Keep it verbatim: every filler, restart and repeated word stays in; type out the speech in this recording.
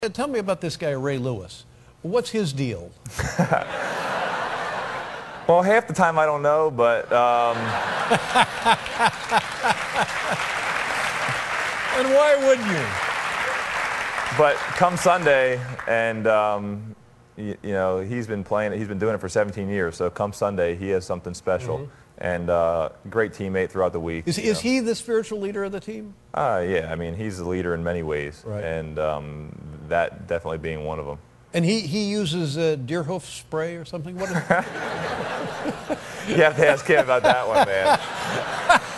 Uh, Tell me about this guy, Ray Lewis. What's his deal? Well, half the time I don't know, but um, And why wouldn't you? but come Sunday, and um, you, you know he's been playing. He's been doing it for seventeen years. So come Sunday, he has something special, Mm-hmm. and uh, great teammate throughout the week. Is, you is know. he the spiritual leader of the team? Uh, yeah, I mean he's a leader in many ways, Right. and um, that definitely being one of them. And he, he uses uh, deer hoof spray or something? What is You have to ask him about that one, man.